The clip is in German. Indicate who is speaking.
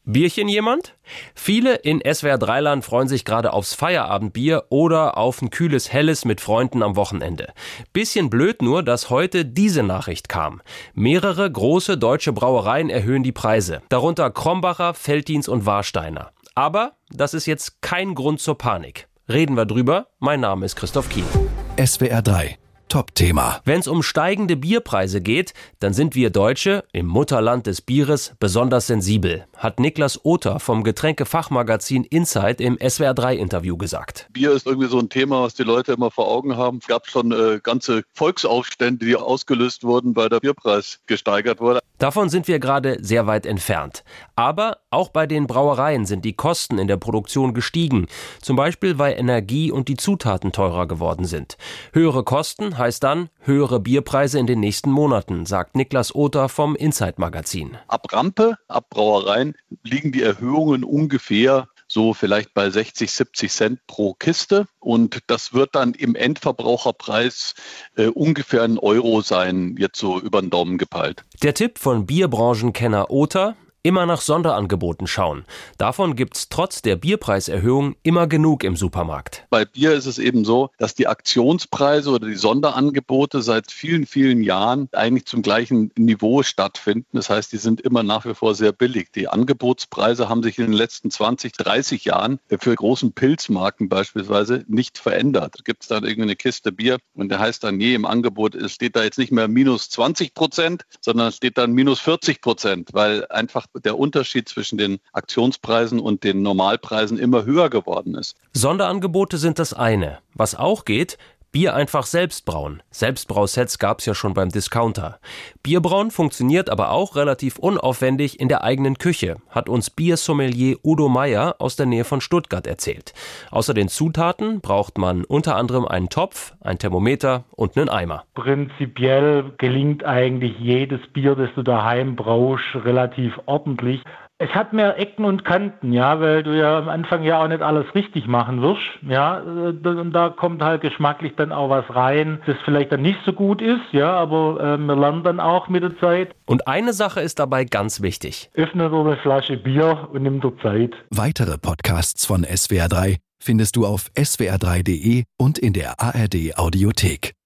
Speaker 1: Bierchen jemand? Viele in SWR3-Land freuen sich gerade aufs Feierabendbier oder auf ein kühles Helles mit Freunden am Wochenende. Bisschen blöd nur, dass heute diese Nachricht kam. Mehrere große deutsche Brauereien erhöhen die Preise. Darunter Krombacher, Veltins und Warsteiner. Aber das ist jetzt kein Grund zur Panik. Reden wir drüber. Mein Name ist Christoph Kien.
Speaker 2: SWR3 Top-Thema.
Speaker 1: Wenn es um steigende Bierpreise geht, dann sind wir Deutsche im Mutterland des Bieres besonders sensibel, hat Niklas Oter vom Getränkefachmagazin Insight im SWR3-Interview gesagt.
Speaker 3: Bier ist irgendwie so ein Thema, was die Leute immer vor Augen haben. Es gab schon ganze Volksaufstände, die ausgelöst wurden, weil der Bierpreis gesteigert wurde.
Speaker 1: Davon sind wir gerade sehr weit entfernt. Aber auch bei den Brauereien sind die Kosten in der Produktion gestiegen. Zum Beispiel, weil Energie und die Zutaten teurer geworden sind. Höhere Kosten heißt dann höhere Bierpreise in den nächsten Monaten, sagt Niklas Oter vom Insight-Magazin.
Speaker 3: Ab Rampe, ab Brauereien liegen die Erhöhungen ungefähr so vielleicht bei 60, 70 Cent pro Kiste. Und das wird dann im Endverbraucherpreis ungefähr €1 sein, jetzt so über den Daumen gepeilt.
Speaker 1: Der Tipp von Bierbranchenkenner Oter: immer nach Sonderangeboten schauen. Davon gibt's trotz der Bierpreiserhöhung immer genug im Supermarkt.
Speaker 3: Bei Bier ist es eben so, dass die Aktionspreise oder die Sonderangebote seit vielen, vielen Jahren eigentlich zum gleichen Niveau stattfinden. Das heißt, die sind immer nach wie vor sehr billig. Die Angebotspreise haben sich in den letzten 20, 30 Jahren für großen Pilzmarken beispielsweise nicht verändert. Da gibt es dann irgendwie eine Kiste Bier und der heißt dann im Angebot, es steht da jetzt nicht mehr minus 20%, sondern es steht dann minus 40%, weil einfach der Unterschied zwischen den Aktionspreisen und den Normalpreisen immer höher geworden ist.
Speaker 1: Sonderangebote sind das eine. Was auch geht: Bier einfach selbst brauen. Selbstbrausets gab's ja schon beim Discounter. Bierbrauen funktioniert aber auch relativ unaufwendig in der eigenen Küche, hat uns Biersommelier Udo Meier aus der Nähe von Stuttgart erzählt. Außer den Zutaten braucht man unter anderem einen Topf, ein Thermometer und einen Eimer.
Speaker 4: Prinzipiell gelingt eigentlich jedes Bier, das du daheim brauchst, relativ ordentlich. Es hat mehr Ecken und Kanten, ja, weil du ja am Anfang ja auch nicht alles richtig machen wirst, ja, und da kommt halt geschmacklich dann auch was rein, das vielleicht dann nicht so gut ist, ja, aber wir lernen dann auch mit der Zeit.
Speaker 1: Und eine Sache ist dabei ganz wichtig:
Speaker 4: Öffne dir eine Flasche Bier und nimm dir Zeit.
Speaker 2: Weitere Podcasts von SWR3 findest du auf swr3.de und in der ARD Audiothek.